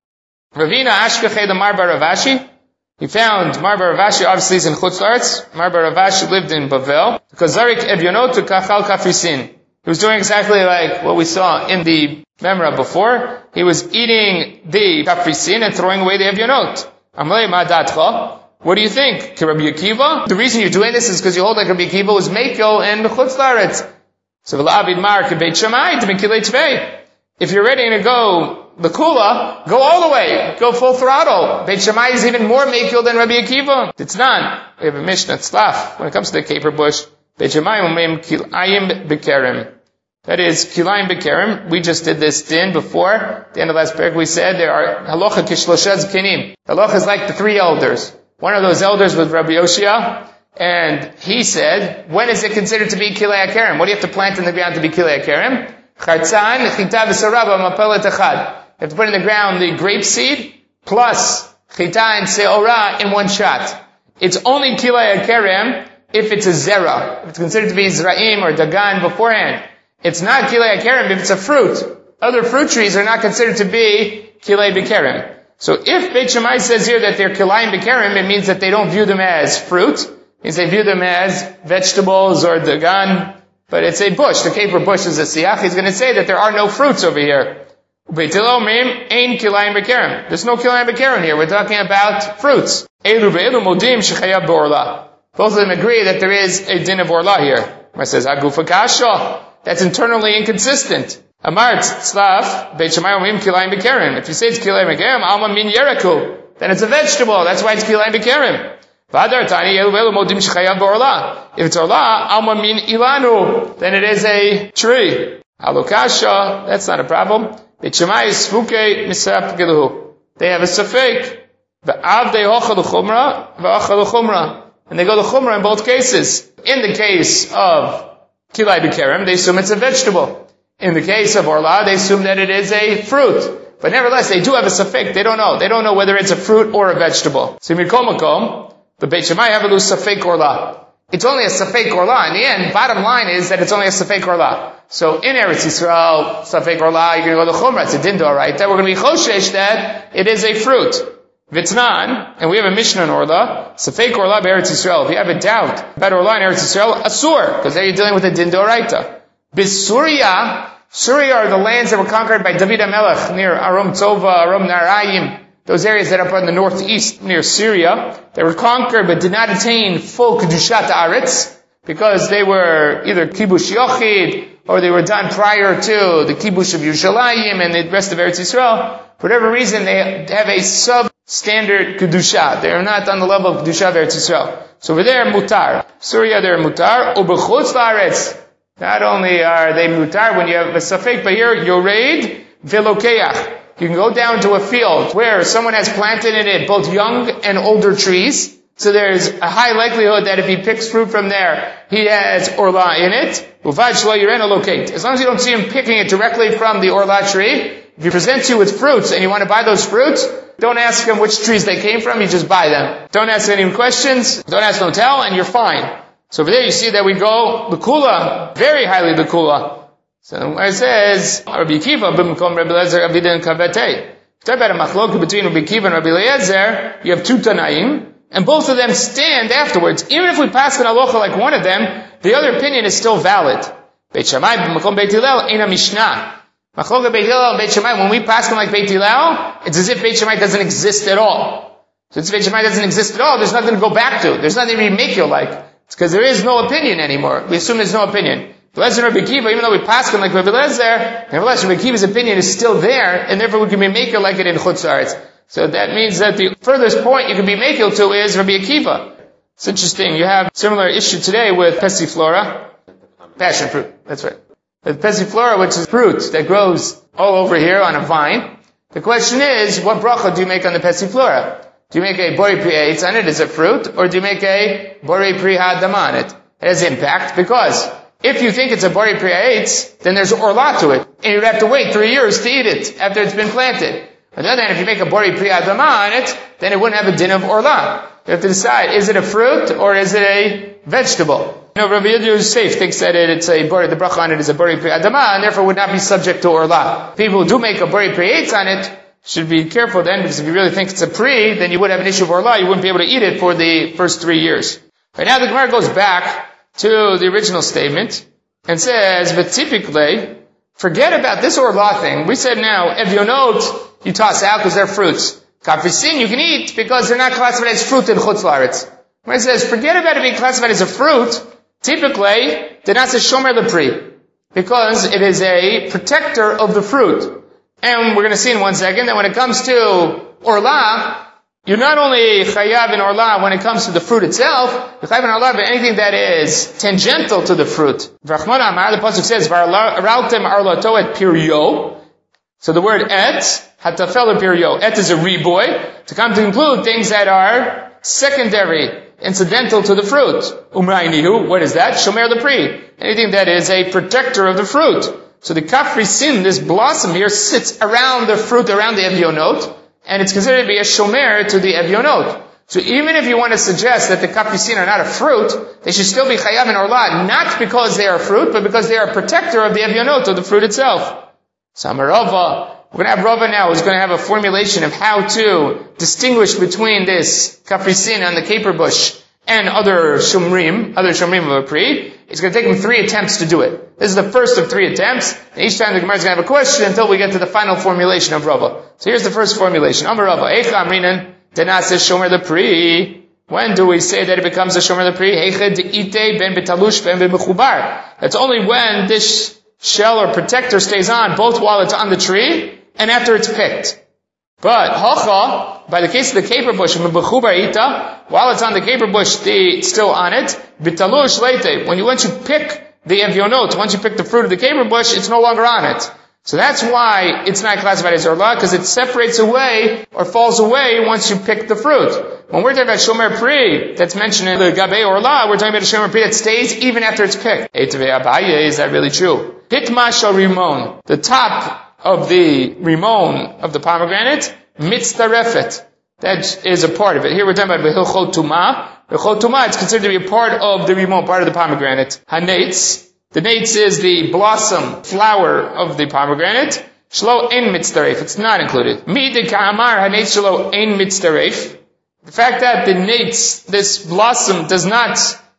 Ravina Ashkechei the Marbar Ravashi. He found Marbar Ravashi obviously is in Chutz La'aretz. Marbar Ravashi lived in Bavel. Because Zarik Evyonot to Kachal Kafisin. He was doing exactly like what we saw in the Memra before. He was eating the Kafisin and throwing away the Evyonot. Amlei Ma'adatcha. What do you think? Ki Rabbi Akiva? The reason you're doing this is because you hold like Rabbi Akiva was Mekil in Chutz La'aretz. So V'la'avid Mar Ki Beit Shammai to Mekilei Tvei. If you're ready to go the Kula, go all the way. Go full throttle. Beit Shammai is even more Mekil than Rabbi Akiva. It's not. We have a Mishnah Tzlaf. When it comes to the caper bush, Beit Shammai umim kilayim bekerim. That is, kilayim bekerim. We just did this din before. At the end of last parak we said there are halacha kishlosha zkenim. Halacha is like the three elders. One of those elders was Rabbi Yoshia, and he said, when is it considered to be kilei hakerem? What do you have to plant in the ground to be kilei hakerem? Chartzan, chita v'saraba, mapelet echad. You have to put in the ground the grape seed, plus chita and seorah in one shot. It's only kilei hakerem if it's a zera. If it's considered to be zra'im or dagan beforehand. It's not kilei hakerem if it's a fruit. Other fruit trees are not considered to be kilei bekerem. So if Beit Shammai says here that they're kilayim bekerem, it means that they don't view them as fruit. It means they view them as vegetables or dagan. But it's a bush. The caper bush is a siyach. He's going to say that there are no fruits over here. There's no kilayim bekerem here. We're talking about fruits. Both of them agree that there is a din of orla here. It says, Hagufa kasha. That's internally inconsistent. Amart tzlaf, Beit Shammai omim kilayim bekerem. If you say it's kilayim bekerem, alma min yeraku, then it's a vegetable. That's why it's kilayim bekerem. V'adar tani elu velu modim shechayav b'orla. If it's orla, alma min ilanu, then it is a tree. Halokasha, that's not a problem. Beit Shammai is sfuke misrap geluhu. They have a safek. V'av de hocha l'chumra, v'acha l'chumra. And they go to chumra in both cases. In the case of kilayim bekerem, they assume it's a vegetable. In the case of orla, they assume that it is a fruit. But nevertheless, they do have a safek. They don't know. They don't know whether it's a fruit or a vegetable. So mikom makom, the Beit Shammai have a loose safek orla. It's only a safek orla. In the end, bottom line is that it's only a safek orla. So in Eretz Yisrael, safek orla, you're going to go to chumra. It's a din right? That we're going to be choshesh that it is a fruit. Vitnan, and we have a Mishnah in Orla, Safek Orla Eretz Yisrael. If you have a doubt about Orla in Eretz Yisrael, Asur, because there you're dealing with a din d'oraita. Bisuria, Syria are the lands that were conquered by David HaMelech near Aram Tova, Aram Narayim, those areas that are up in the northeast near Syria. They were conquered but did not attain full Kedushat Aretz because they were either Kibush Yochid or they were done prior to the Kibush of Yerushalayim and the rest of Eretz Yisrael. For whatever reason, they have a substandard Kedusha. They are not on the level of Kedusha of Eretz Yisrael. So over there, Mutar. Syria, they're Mutar. Ubechutz La'aretz. Not only are they Mutar when you have a Safek, but here, Yoreid Velokeach. You can go down to a field where someone has planted in it both young and older trees. So there's a high likelihood that if he picks fruit from there, he has orla in it. As long as you don't see him picking it directly from the orla tree, if he presents you with fruits and you want to buy those fruits, don't ask him which trees they came from, you just buy them. Don't ask any questions, don't ask, don't tell, and you're fine. So over there you see that we go L'kula, very highly L'kula. So it says, Rabbi Akiva, b'mkom Rabbi Eliezer, Avidan Kavetei. Talk about a machlok between Rabbi Akiva and Rabbi Eliezer, you have two Tanaim, and both of them stand afterwards. Even if we pass an halacha like one of them, the other opinion is still valid. Beit Shammai b'makom Beit Hillel ain't a mishnah. Machlok Beit Hillel and Beit Shammai, when we pass them like Beit Hillel, it's as if Beit Shammai doesn't exist at all. Since Beit Shammai doesn't exist at all, there's nothing to go back to. There's nothing to make you like. It's because there is no opinion anymore. We assume there's no opinion. Eliezer and Rabbi Akiva, even though we pass them like Rabbi Eliezer, nevertheless Rabbi Akiva's opinion is still there, and therefore we can be maker like it in Chutz Aretz. So that means that the furthest point you can be makil to is Rabbi Akiva. It's interesting. You have similar issue today with passiflora, passion fruit. That's right. With passiflora, which is fruit that grows all over here on a vine. The question is, what bracha do you make on the passiflora? Do you make a bori pri eitz on it as a fruit, or do you make a bori pri ha'adama on it? It has impact because if you think it's a bori pri eitz, then there's orla to it, and you'd have to wait three years to eat it after it's been planted. On the other hand, if you make a bori pri adama on it, then it wouldn't have a din of orla. You have to decide, is it a fruit or is it a vegetable? You know, Rabbi Yosef thinks that it, it's a bori, the bracha on it is a bori pri adama, and therefore would not be subject to orla. People who do make a bori pri eitz on it should be careful then, because if you really think it's a pri, then you would have an issue of orla. You wouldn't be able to eat it for the first three years. Right now, the Gemara goes back to the original statement and says, but typically, forget about this orla thing. We said now, evyonot, you toss out because they're fruits. Kafrisin you can eat because they're not classified as fruit in Chutz La'aretz. When it says, forget about it being classified as a fruit, typically, they're not a shomer lepri, because it is a protector of the fruit. And we're going to see in one second that when it comes to orla, you're not only chayav in orla when it comes to the fruit itself, you're chayav in orla but anything that is tangential to the fruit. V'rachmana Amar, the pasuk says, V'araltem arlato et piryo. So the word et, hatafel piryo, et is a reboy, to come to include things that are secondary, incidental to the fruit. Umraynihu, what is that? Shomer lepri, anything that is a protector of the fruit. So the kafrisin, this blossom here, sits around the fruit, around the evyonot, and it's considered to be a shomer to the evyonot. So even if you want to suggest that the kafrisin are not a fruit, they should still be chayav in orla, not because they are fruit, but because they are a protector of the evyonot, of the fruit itself. Samarava, we're going to have Rava now, who's going to have a formulation of how to distinguish between this kafrisin on the caper bush and other shumrim, other shumrim of a pri. It's going to take him three attempts to do it. This is the first of three attempts. And each time the Gemara is going to have a question until we get to the final formulation of Rava. So here's the first formulation. Amar Rava, Eicha Amrinan, Denas is shomer lepri. When do we say that it becomes a shomer lepri? Heicha de'ite ben betalush ben bechubar. That's only when this shell or protector stays on, both while it's on the tree and after it's picked. But hacha, by the case of the caper bush, while it's on the caper bush, the, it's still on it. Bitalush leite, when you once you pick the evyonot, once you pick the fruit of the caper bush, it's no longer on it. So that's why it's not classified as orla, because it separates away or falls away once you pick the fruit. When we're talking about shomer pri, that's mentioned in the gabe orla, we're talking about a shomer pri that stays even after it's picked. Eitave Abaye, is that really true? Pitma shal rimon, the top of the rimon of the pomegranate, mitzdarefet. That is a part of it. Here we're talking about v'hilchot tumah. V'hilchot tumah, it's considered to be a part of the rimon, part of the pomegranate. Hanetz, the nates is the blossom, flower of the pomegranate. Shlo ein mitzdaref, it's not included. Mi de ka'amar hanetz shlo ein mitzdaref. The fact that the nates, this blossom, does not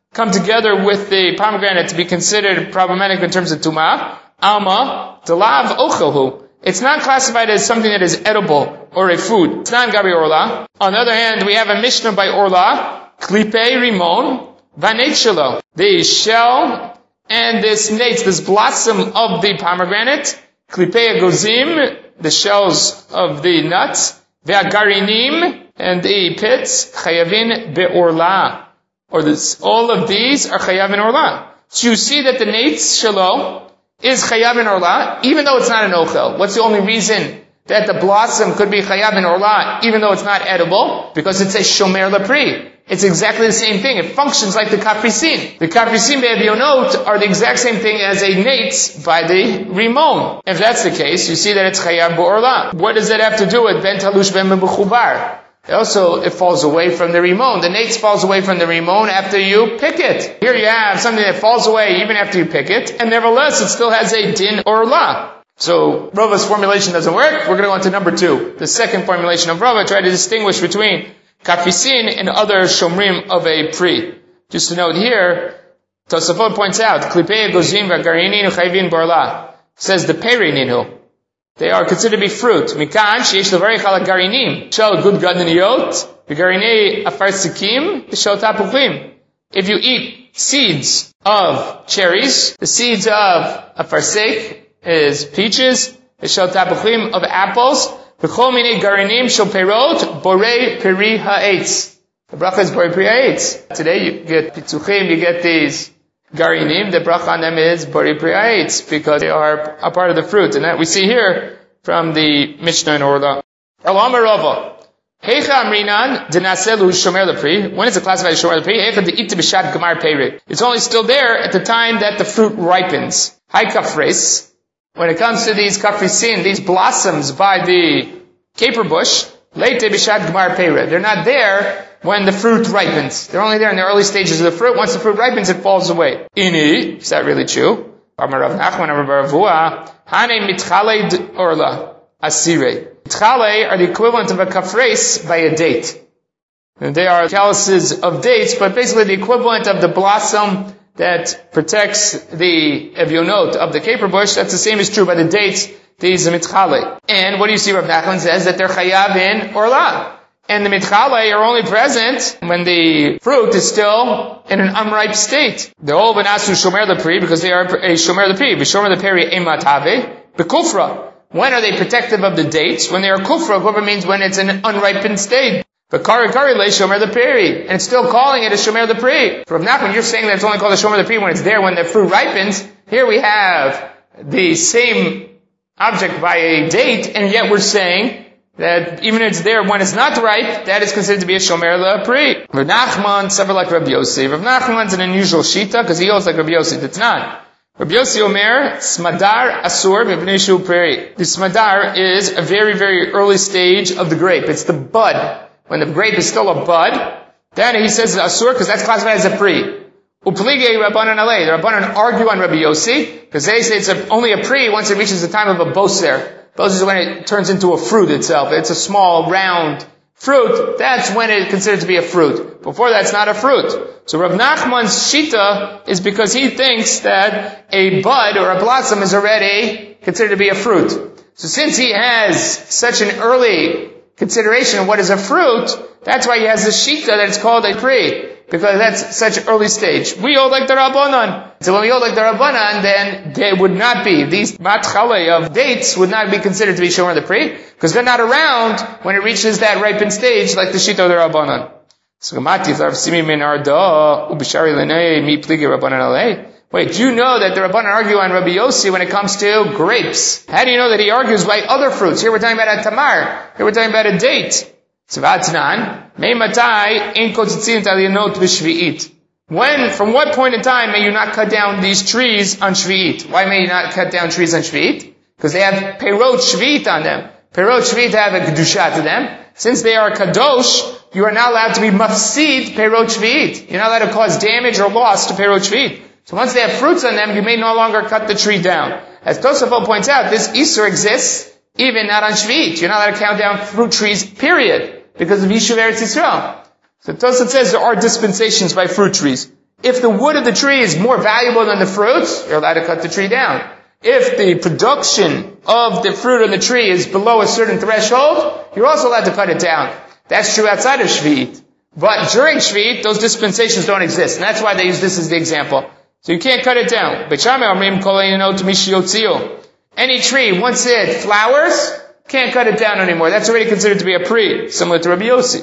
come together with the pomegranate to be considered problematic in terms of tumah. Alma, delav ochelhu. It's not classified as something that is edible or a food. It's not gabi orla. On the other hand, we have a Mishnah by Orla, klipe rimon, vaneit shelo. The shell and this nates, this blossom of the pomegranate, klipe agozim, the shells of the nuts, ve'agarinim, and the pits, chayavin be'orla. Or this, all of these are chayavin orla. So you see that the nates shelo is chayav in orla, even though it's not an ochel. What's the only reason that the blossom could be chayav in orla, even though it's not edible? Because it's a shomer lepri. It's exactly the same thing. It functions like the kaprisin. The kaprisin be'evionot are the exact same thing as a nates by the rimon. If that's the case, you see that it's chayav be'orla. What does that have to do with ben talush ben mechubar? Also, it falls away from the rimon. The nates falls away from the rimon after you pick it. Here you have something that falls away even after you pick it, and nevertheless it still has a din or la. So, Rava's formulation doesn't work. We're going to go on to number two. The second formulation of Rava, try to distinguish between kafisin and other shomrim of a pri. Just to note here, Tosafot points out, klipei gozim v'garinin chayvin borla. Says the perininu. They are considered to be fruit. Mikan sheyesh levarich ala garinim. Shel good gadniyot, v'garinei afarsikim, shel tapuchim. If you eat seeds of cherries, the seeds of afarsik is peaches, shel tapuchim of apples, v'chol minei garinim shel perot, borei peri ha'etz. The bracha is borei peri ha'etz. Today you get pitzuchim, you get these garinim, the bracha on them is borei pri ha'etz, because they are a part of the fruit. And that we see here from the Mishnah in Orla. Alama Rava. Heicha amrinan denaselu shomer lepri. When is it classified as shomer lepri? Heicha de'ita b'shat gemar peirik. It's only still there at the time that the fruit ripens. Hai kafres. When it comes to these kafrisin, these blossoms by the caper bush, leite b'shat gemar peirik. They're not there when the fruit ripens. They're only there in the early stages of the fruit. Once the fruit ripens, it falls away. Ini, is that really true? Amar Rav Nachman, Amar Bar Avua, Hane mitchale orla, asire. Mitchale are the equivalent of a kafres by a date. And they are chalices of dates, but basically the equivalent of the blossom that protects the evionot of the caper bush. That's the same is true by the dates, these mitchale. And what do you see? Rav Nachman says that they're chayav in orla. And the mitchale are only present when the fruit is still in an unripe state. They're all benasu shomer lepri because they are a shomer lepri. B'shomer lepri ematave bekufra. When are they protective of the dates? When they are kufra. Kufra means when it's in an unripened state. But kari kari le shomer lepri, and it's still calling it a shomer lepri. From now, when you're saying that it's only called a shomer lepri when it's there when the fruit ripens, here we have the same object by a date, and yet we're saying that even if it's there when it's not ripe, that is considered to be a shomer lepri. Rav Nachman, several like Rabbi Yossi. Rav Nachman's an unusual shita because he holds like Rabbi Yossi. It's not. Rabbi Yossi Omer, smadar asur mipnei shu peri. The smadar is a very, very early stage of the grape. It's the bud. When the grape is still a bud, then he says asur because that's classified as a pri. Uplige Rabbanan alei. The Rabbanan argue on Rabbi Yossi because they say it's a, only a pri once it reaches the time of a boser. Boser is when it turns into a fruit itself. It's a small, round fruit. That's when it's considered to be a fruit. Before that's not a fruit. So Rav Nachman's shita is because he thinks that a bud or a blossom is already considered to be a fruit. So since he has such an early consideration of what is a fruit, that's why he has the shita that it's called a pri. Because that's such an early stage. We hold like the Rabbanan. So when we hold like the Rabbanan, then they would not be, these matchale of dates would not be considered to be shomer the pri, because they're not around when it reaches that ripened stage like the shita of the Rabbanan. So wait, do you know that the Rabbanan argue on Rabbi Yossi when it comes to grapes? How do you know that he argues by other fruits? Here we're talking about a tamar. Here we're talking about a date. When, from what point in time may you not cut down these trees on Shvi'it? Why may you not cut down trees on Shvi'it? Because they have perot Shvi'it on them. Perot Shvi'it have a kedusha to them. Since they are kadosh, you are not allowed to be mafsid perot Shvi'it. You're not allowed to cause damage or loss to perot Shvi'it. So once they have fruits on them, you may no longer cut the tree down. As Tosafot points out, this Isur exists even not on Shvi'it. You're not allowed to count down fruit trees, period, because of Yishuv Eretz Yisrael. So Tosafot says there are dispensations by fruit trees. If the wood of the tree is more valuable than the fruits, you're allowed to cut the tree down. If the production of the fruit on the tree is below a certain threshold, you're also allowed to cut it down. That's true outside of Shvi'it. But during Shvi'it, those dispensations don't exist. And that's why they use this as the example. So you can't cut it down. Any tree, once it flowers, can't cut it down anymore. That's already considered to be a pri, similar to Rabbi Yossi.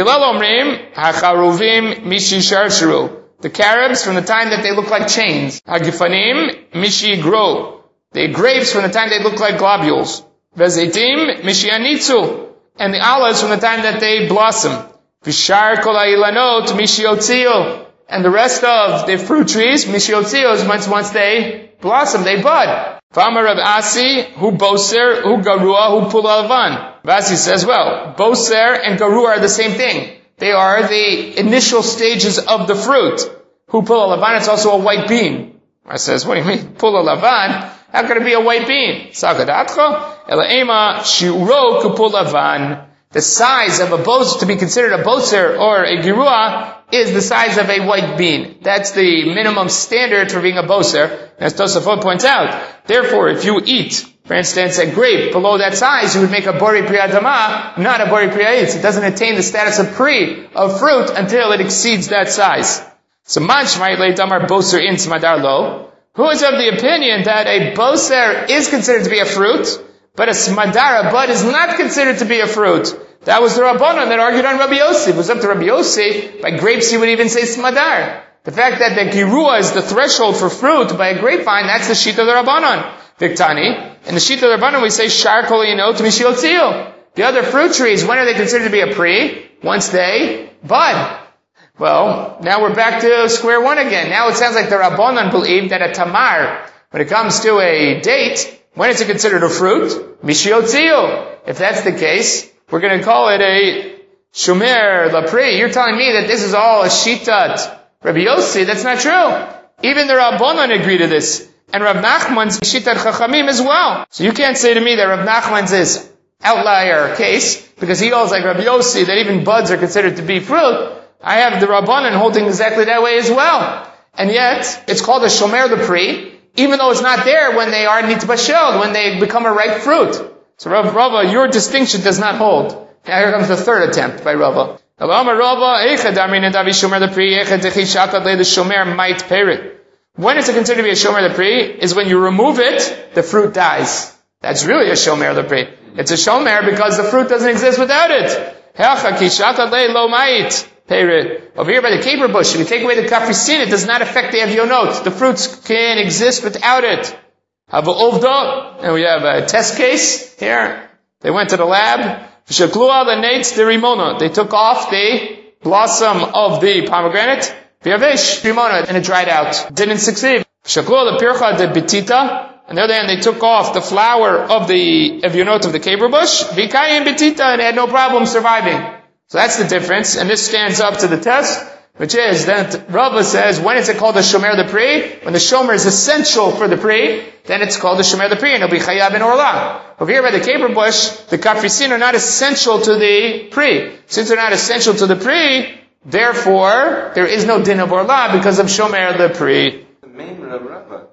The carobs from the time that they look like chains. Hagifanim mishi grow. The grapes from the time they look like globules. Vezeitim mishi anitzu. And the olives from the time that they blossom. Vishar kol ha'ilanot mishi otzio. And the rest of the fruit trees, mishi otzio, once once they blossom, they bud. V'amar Rav Asi, hu boser, hu garua, hu pula lavan. Vasi says, well, boser and garua are the same thing. They are the initial stages of the fruit. Hu pula lavan, it's also a white bean. I says, what do you mean? Pula lavan? How could it be a white bean? Sagadatcha, elaema shiro kupula lavan. The size of a boser, to be considered a boser or a girua, is the size of a white bean. That's the minimum standard for being a boser, as Tosafot points out. Therefore, if you eat, for instance, a grape below that size, you would make a bori pri adama, not a bori pri ha'etz. It doesn't attain the status of pri, of fruit, until it exceeds that size. So, man shmai leitamar boser in smadar lo. Who is of the opinion that a boser is considered to be a fruit, but a smadar, a bud, is not considered to be a fruit? That was the Rabbanon that argued on Rabbi Yossi. If it was up to Rabbi Yossi, by grapes he would even say smadar. The fact that the girua is the threshold for fruit by a grapevine, that's the sheet of the Rabbanon. Viktani. In the sheet of the Rabbanon we say shar kol yinot mishiotziu. The other fruit trees, when are they considered to be a pri? Once they bud. Well, now we're back to square one again. Now it sounds like the Rabbanon believe that a tamar, when it comes to a date, when is it considered a fruit? Mishiotziu. If that's the case, we're going to call it a shomer lapri. You're telling me that this is all a shitat Rabbi Yossi. That's not true. Even the Rabbanon agree to this. And Rav Nachman's shitat chachamim as well. So you can't say to me that Rav Nachman's is outlier case, because he holds like Rabbi Yossi that even buds are considered to be fruit. I have the Rabbanon holding exactly that way as well. And yet, it's called a shomer lapri, even though it's not there when they are nitbashel, when they become a ripe fruit. So Rav Rava, your distinction does not hold. Now here comes the third attempt by Rava. When is it considered to be a shomer lepri? Is when you remove it, the fruit dies. That's really a shomer lepri. It's a shomer because the fruit doesn't exist without it. Over here by the caper bush, if you take away the kafrisin, it does not affect the evionot. The fruits can exist without it. And we have a test case here. They went to the lab. They took off the blossom of the pomegranate, and it dried out. Didn't succeed. On the other hand, they took off the flower of the evionot of the caper bush, and it had no problem surviving. So that's the difference, and this stands up to the test, which is that Rava says, when is it called a shomer lepri? When the shomer is essential for the pri, then it's called a shomer lepri, and it'll be chayav and orla. Over here by the caper bush, the kafrisin are not essential to the pri. Since they're not essential to the pri, therefore, there is no din of orla because of shomer lepri. The main Rava,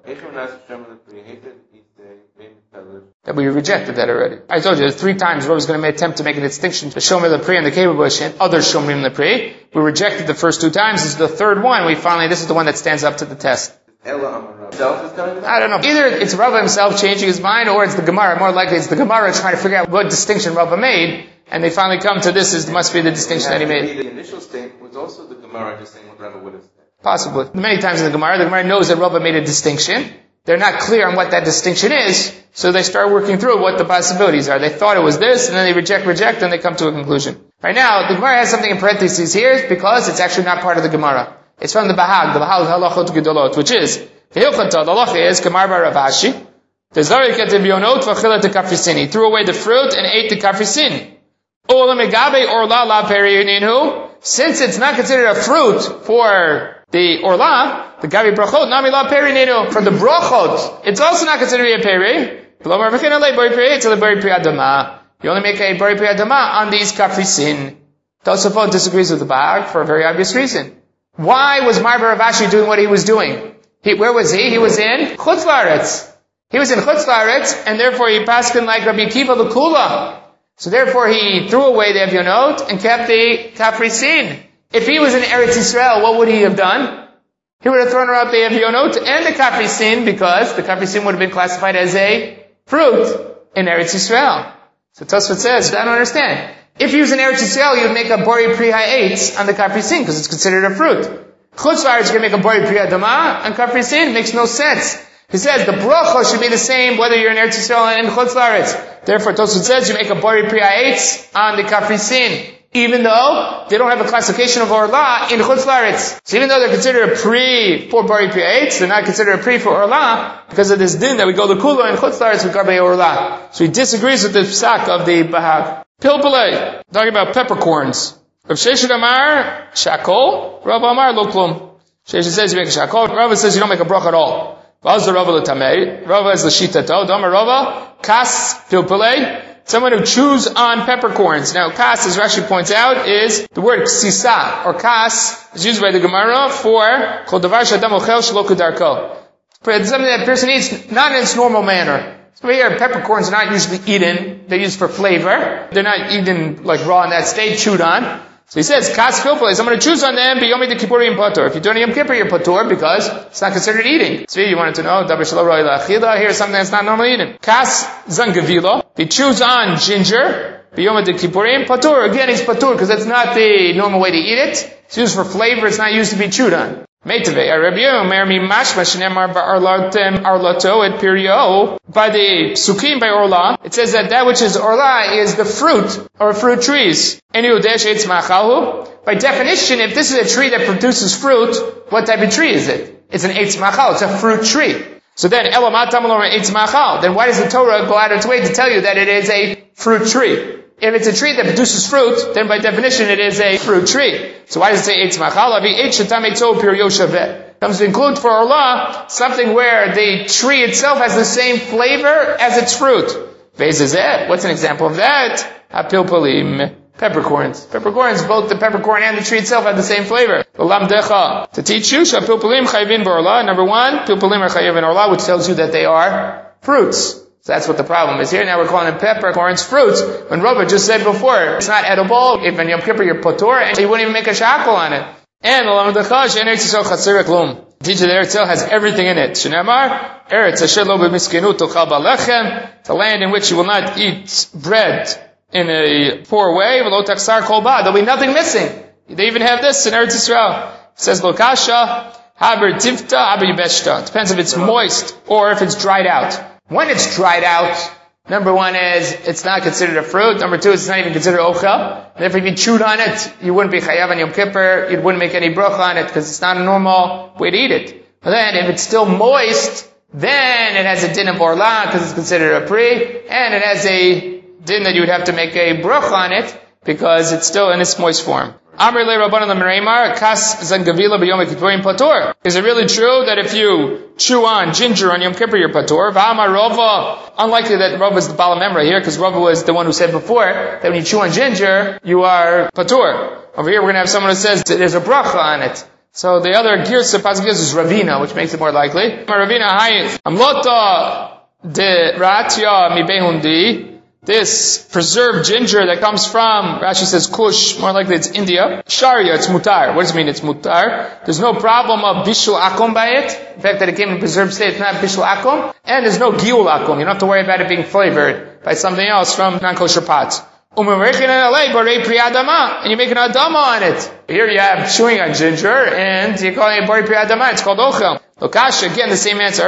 that we rejected that already. I told you that three times Rava was going to attempt to make a distinction to shomer lepri and the caper bush and other shomerim lepri. We rejected the first two times. This is the third one. We finally, this is the one that stands up to the test. I don't know. Either it's Rava himself changing his mind, or it's the Gemara. More likely it's the Gemara trying to figure out what distinction Rava made, and they finally come to this is must be the distinction that he made. The initial statement was also the Gemara just saying what Rava would have said. Possibly. Many times in the Gemara, the Gemara knows that Rava made a distinction. They're not clear on what that distinction is, so they start working through what the possibilities are. They thought it was this, and then they reject, reject, and they come to a conclusion. Right now, the Gemara has something in parentheses here because it's actually not part of the Gemara. It's from the Bahag, the Bahag Halachot Gedolot, which is, the Hilchot, the halacha is, Gemara bar Rav Ashi, the Zarikat Evionot v'chilat kafrisin. He threw away the fruit and ate the kafrisin. Ola megabe orla la perininu. Since it's not considered a fruit for the orla, the gabi brachot, nami la perininu. For the brachot, it's also not considered to be a peri. You only make a bari pri adama on these kafrisin. Tosafot disagrees with the Bahag for a very obvious reason. Why was Marbar Rav Ashi doing what he was doing? He, where was he? He was in Chutz La'aretz. He was in Chutz La'aretz, and therefore he paskin like Rabbi Akiva L'Kula. So therefore he threw away the Evyonot and kept the Kafrisin. If he was in Eretz Yisrael, what would he have done? He would have thrown out the Evyonot and the Kafrisin, because the Kafrisin would have been classified as a fruit in Eretz Yisrael. So Tosfot says, I don't understand. If he was in Eretz Yisrael, you would make a Bori Pri Ha'etz on the Kafrisin, because it's considered a fruit. Chutz La'aretz, you're going to make a Bori Pri Adama on Kafrisin. Makes no sense. He says the bracha should be the same whether you're in Eretz Yisrael and in Chutz La'aretz. Therefore, Tosfot says you make a Bori Pri Ha'etz on the Kafrisin, even though they don't have a classification of Orla in Chutz La'aretz. So even though they're considered a Pri for Bori Pri Ha'etz, they're not considered a Pri for Orla because of this din that we go to Kula in Chutz La'aretz with Garbe Orla. So he disagrees with the psak of the Bahag. Pilpulei, talking about peppercorns. Rav Sheshet Amar, Shakol, Rav Amar, Loklum. Sheshet says you make a Shakol, Rav says you don't make a brach at all. Vaz Rava l'tamei. Rava is the shitato. Dama Rava kas pilpulei. Someone who chews on peppercorns. Now, kas, as Rashi points out, is the word ksisa or kas is used by the Gemara for kol davar shadam ochel shelo kedarko. Something that a person eats not in its normal manner. So here, peppercorns are not usually eaten. They're used for flavor. They're not eaten like raw in that state, chewed on. So he says, kas pilpulei, someone who chews on them, biyomi de kippurim patur. If you're doing Yom Kippur, you're patur because it's not considered eating. So you wanted to know, davar shelo roi la'achila, here's something that's not normally eaten. Kas zangavilo, he chews on ginger, biyomi de kippurim patur. Again, he's patur because that's not the normal way to eat it. It's used for flavor, it's not used to be chewed on. Meitave, Arabiyo, Mermi Mashma, Shenemar Ba'arlatem Arlato et Pirio. By the Psukim by Orla, it says that that which is Orla is the fruit, or fruit trees. By definition, if this is a tree that produces fruit, what type of tree is it? It's an Eitz Machal, it's a fruit tree. So then, Elamat Tamalor Eitz Machal. Then why does the Torah go out of its way to tell you that it is a fruit tree? If it's a tree that produces fruit, then by definition it is a fruit tree. So why does it say Eitz Machal? Avi Eitz Shetam Eitzo Pirio Shaveh. Comes to include for Allah something where the tree itself has the same flavor as its fruit. Vezezeh. What's an example of that? Apilpalim. Peppercorns. Peppercorns, both the peppercorn and the tree itself have the same flavor. Lamdecha. To teach you, Shapilpalim Chayvin B'Orla. Number one, Pilpalim are Chayvin Orla, which tells you that they are fruits. So that's what the problem is here. Now we're calling them peppercorns fruits. When Rava just said before, it's not edible. If in Yom Kippur you're patur, and you wouldn't even make a shackle on it. And the teacher there itself has everything in it. Shenamar, Eretz Asher lo b'miskenut tochal b'alechem. It's a land in which you will not eat bread in a poor way. V'lo taksar kol ba. There'll be nothing missing. They even have this in Eretz Yisrael. It says lo kasha, haber tivta, haber yibeshta. It depends if it's moist or if it's dried out. When it's dried out, number one is, it's not considered a fruit. Number two, it's not even considered ochel. And if you chewed on it, you wouldn't be chayav on Yom Kippur, you wouldn't make any bracha on it, because it's not a normal way to eat it. But then, if it's still moist, then it has a din of orla, because it's considered a pri, and it has a din that you would have to make a bracha on it, because it's still in its moist form. Amr le Rabbanan l'Mereimar, kas zangavila b'yom kippurim patur. Is it really true that if you chew on ginger on Yom Kippur, you're patur? V'amar Rava, unlikely that Rava is the Bala Memra here, because Rava was the one who said before that when you chew on ginger, you are patur. Over here we're going to have someone who says that there's a bracha on it. So the other girsa, pasuk girsa is Ravina, which makes it more likely. Ravina hayit, amlota de ratya mi behundi. This preserved ginger that comes from, Rashi says Kush, more likely it's India. Sharia, it's mutar. What does it mean it's mutar? There's no problem of bishul akum by it. In fact, that it came in preserved state, it's not bishul akum. And there's no giul akum. You don't have to worry about it being flavored by something else from non-kosher pots. And you make an adama on it. Here you have chewing on ginger, and you're calling it bori pri adama. It's called ochel. Lokasha, again, the same answer.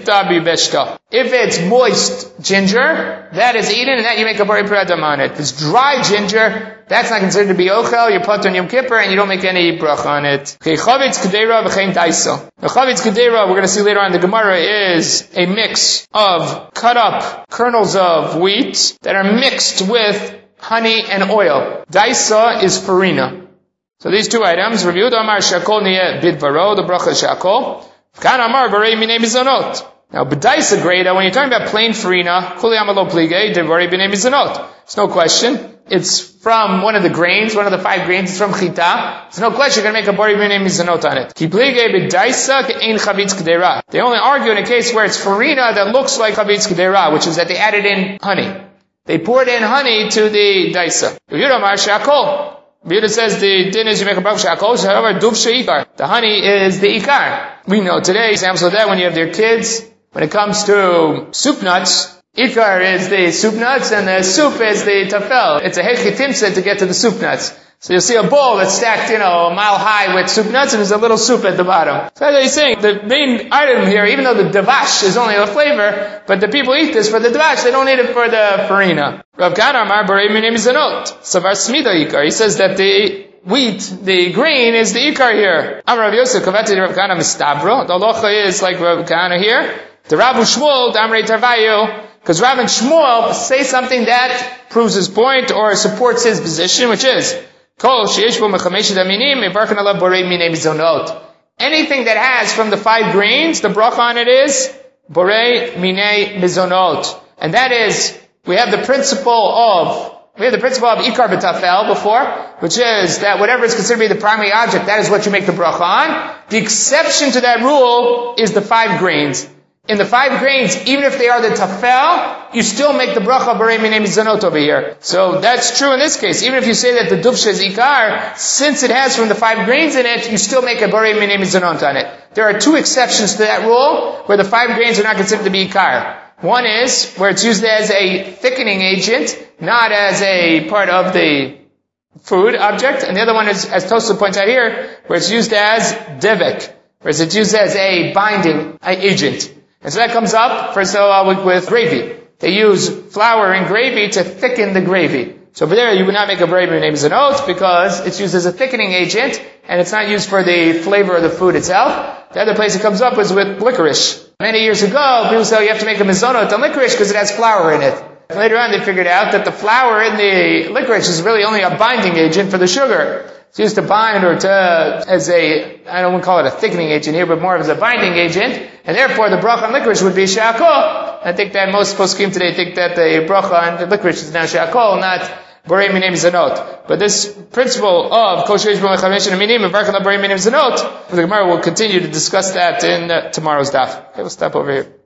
If it's moist ginger, that is eaten, and that you make a bori pri adama on it. If it's dry ginger, that's not considered to be ochel. You're put on Yom Kippur, and you don't make any bracha on it. Okay, chavetz kedera v'chein daisa. The chavetz kedera, we're going to see later on in the Gemara, is a mix of cut up kernels of wheat that are mixed with honey and oil. Daisa is farina. So these two items, Rabbi Yehuda Amar Shakol Niyeh Bidvaro, the bracha Shakol. Kan Amar Barei Minei Mizanot. Now, B'daisa Greda, when you're talking about plain farina, Kuli Amalo Plige, Devari B'nei Mizanot. It's no question it's from one of the grains, one of the five grains, it's from chita, there's no question you're going to make a bori minei mizonot on it. Ki plige b'daisa ke'ein chavitz k'deira. They only argue in a case where it's farina that looks like chavitz k'deira, which is that they added in honey. They poured in honey to the daisa. Yehuda amar she'akol. Yehuda says the din is you make a bracha she'akol, however, duv she'ikar. The honey is the ikar. We know today, examples of that when you have their kids, when it comes to soup nuts, ikar is the soup nuts and the soup is the tafel. It's a hechitimsa to get to the soup nuts. So you'll see a bowl that's stacked, you know, a mile high with soup nuts and there's a little soup at the bottom. So as he's saying, the main item here, even though the davash is only a flavor, but the people eat this for the davash, they don't eat it for the farina. Rav Kana amar borei minei mizonot. Savar smida ikar. He says that the wheat, the grain, is the ikar here. Amar Rav Yosef kavati Rav Kana mistabro. The halacha is like Rav Kana here. The Rav Shmuel, Damrei Tarvayu, because Rav and Shmuel say something that proves his point or supports his position, which is, Kol sheyesh bo mechameshet aminim, mevarkan alav borei minei mizonot. Anything that has from the five grains, the bracha on it is, borei minei mizonot. And that is, we have the principle of, we have the principle of ikar b'tafel before, which is that whatever is considered to be the primary object, that is what you make the bracha on. The exception to that rule is the five grains. In the five grains, even if they are the tafel, you still make the bracha borei minei mizonot over here. So that's true in this case. Even if you say that the dufsha is ikar, since it has from the five grains in it, you still make a borei minei mizonot on it. There are two exceptions to that rule, where the five grains are not considered to be ikar. One is where it's used as a thickening agent, not as a part of the food object. And the other one is, as Tosfos points out here, where it's used as devek, where it's used as a binding agent. And so that comes up, first of all, with, with gravy. They use flour in gravy to thicken the gravy. So over there, you would not make a borei minei mizonot because it's used as a thickening agent, and it's not used for the flavor of the food itself. The other place it comes up is with licorice. Many years ago, people said, oh, you have to make a mizonot on licorice because it has flour in it. Later on, they figured out that the flour in the licorice is really only a binding agent for the sugar. It's used to bind or to, as a, I don't want to call it a thickening agent here, but more as a binding agent. And therefore, the bracha on licorice would be she'akol. I think that most poskim today think that the bracha on the licorice is now she'akol, not borei minei mizonot. But this principle of kol sheyesh bo mechameshet aminim and varkan la borei minei mizonot, the Gemara will continue to discuss that in uh, tomorrow's daf. Okay, we'll stop over here.